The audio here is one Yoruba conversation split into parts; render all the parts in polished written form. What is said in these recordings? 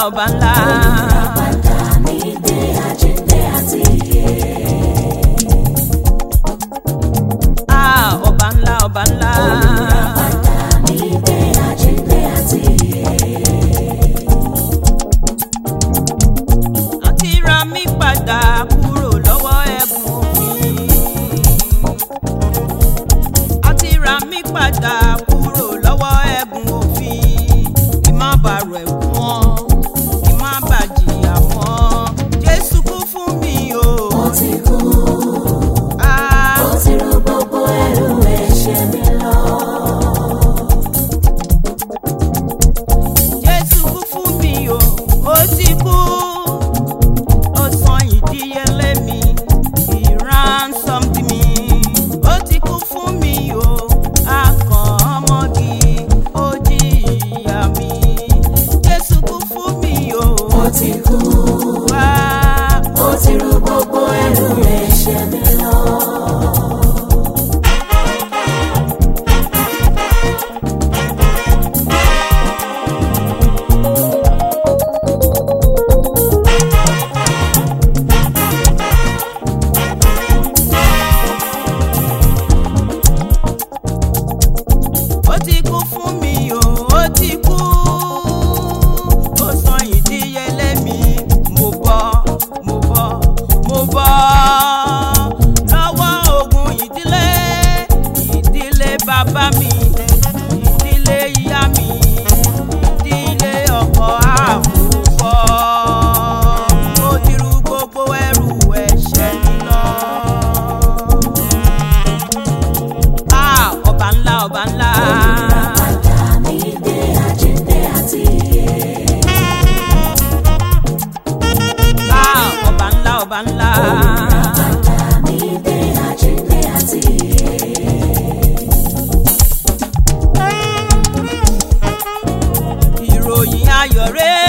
ọba ńlá. Olùràpadà mi dé, àjíǹde àti ìyè. Ọba ńlá, ọba ńlá. Olùràpadà mi dé, àjíǹde àti ìyè. Wọ́n ti ra mí padà kúrò lọ́wọ́ ẹ̀bùn òfin. Wọ́n ti ra mí padà kúrò lọ́wọ́ ẹ̀bùn òfin. Kí má bàa rẹ̀ wọ́n, kí má bàa jìyà wọ́n. Jésù kú fún mi o. Ó ti kú, ó ti rú gbogbo ẹrù ẹ̀ṣẹ̀ mi lọ. Jésù kú fún mi o. Ó ti kú. Ó san ìdíyelé mi. He ransomed me. Ó ti kú fún mi o. Akàn ọmọge ó jìyà mi. Jésù kú fún mi o. Ó ti kú, Wá. ó ti rú gbogbo ẹrù ẹ̀ṣẹ̀ mi lọ. Ó ti kú fún mi o. Ó ti kú. Ó san ìdíyelé mi. Mo bọ́, mo bọ́, mo bọ́ lọ́wọ́ ogun ìdílé. Ìdílé bàbá mi, ìdílé ìyá mi, ìdílé ọkọ àfọwọ́. Ó ti rú gbogbo ẹrù ẹ̀ṣẹ̀ mi lọ. Ọba ńlá, ọba ńlá. Olùràpadà mi dé, àjíǹde àti ìyè. Ọba ńlá, ọba ńlá. Olùràpadà mi dé, àjíǹde àti ìyè. Ìròyìn ayọ̀ rèé.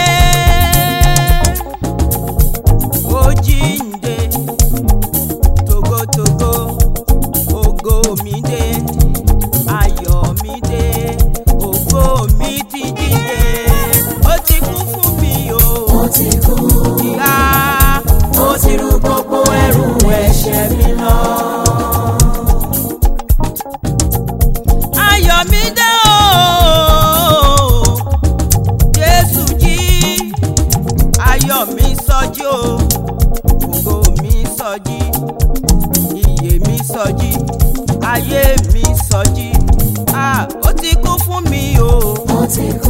Ó jíǹde tògótògó. Ògo mi dé, ayọ̀ mi dé, ògo mi ti jíǹde. Ó ti kú fún mi o. Ó ti kú, Ìhà ó ti rú gbogbo ẹrù ẹ̀ṣẹ̀ mi lọ. ayọ̀ mi dé o. Jésù jí, ayọ̀ mi sọjí o. Ògo mi sọjí, ìyè mi sọjí, ayé mi sọjí. Ó ti kú fún mi o. Ó ti kú,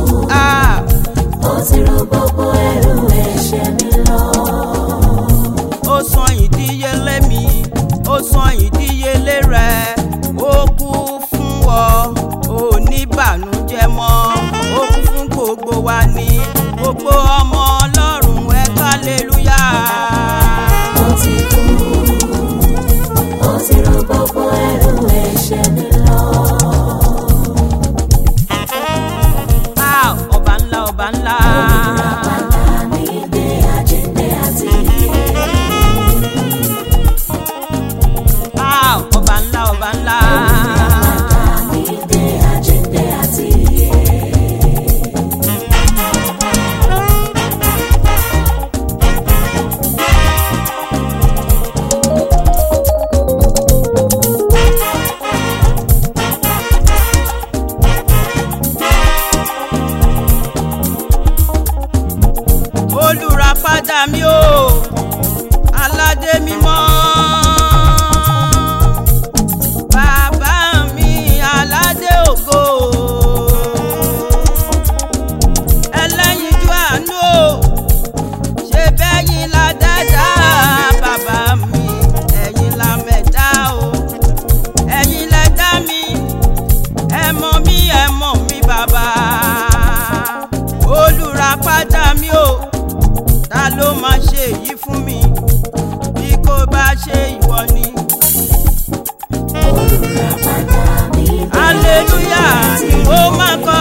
ó ti rú gbogbo ẹrù ẹ̀ṣẹ̀ mi lọ. Ó san ìdíyelé mi, ó san ìdíyelé rẹ̀. Ó kú fún ọ, ò ní bànújẹ́ mọ́. Ó kú fún gbogbo wa ní gbogbo ọmọ Ọlọ́run ẹ hallelúyà. Ó ti kú, ó ti rú gbogbo ẹrù ẹ̀ṣẹ̀ mi lọ. Ọba ńlá, ọba ńlá. Olùràpadà mi dé, àjíǹde àti ìyè. Ọba ńlá, ọba ńlá. Olùràpadà mi dé, àjíǹde àti ìyè. Olùràpadà mi o, aládé mímọ́. Bàbá mi aládé ògo. Ẹlẹ́yinjú àánú o, ṣe bẹ́yìn la dáadáa. Bàbá mi, ẹ̀yin la mẹ̀dá o. Ẹ̀yin lẹ dá mi, ẹ mọ̀ mí bàbá. Olùràpadà mi o, ta ló máa ṣe èyí fún mi bí kò bá ṣe ìwọ ni. Olùràpadà mi dé, Hallelujah, ni ó máa kọ